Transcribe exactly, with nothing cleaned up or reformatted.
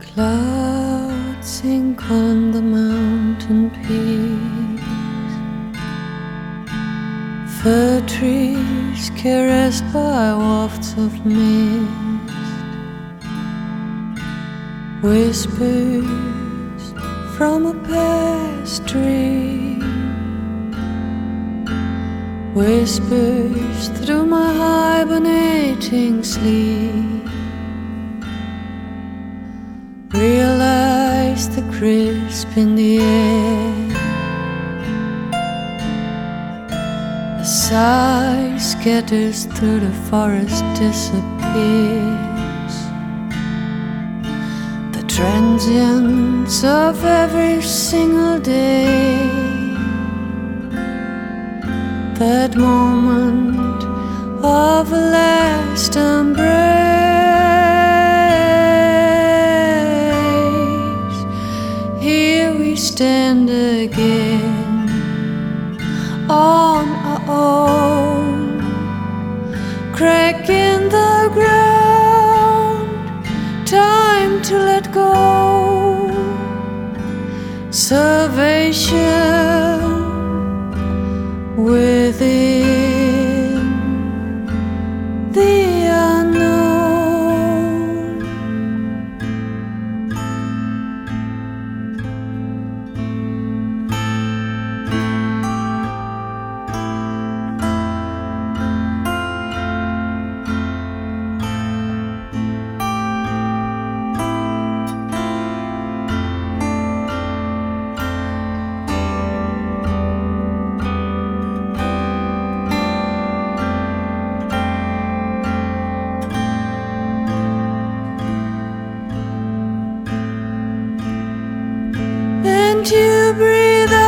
Clouds sink on the mountain peaks, fir trees caressed by wafts of mist, whispers from a past dream, whispers through my hibernating sleep. Realize the crisp in the air, a sigh scatters through the forest, disappears. The transience of every single day, that moment of a last embrace. Here we stand again on our own, crack in the ground, time to let go. Salvation within the unknown. And you breathe